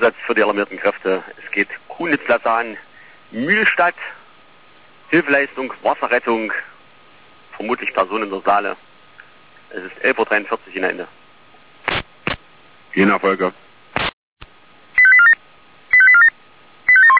Einsatz für die alarmierten Kräfte. Es geht Kunitz-Lasan, Mühlstadt, Hilfeleistung, Wasserrettung, vermutlich Personen in der Saale. Es ist 11:43 Uhr in der Ende. Vielen Erfolg.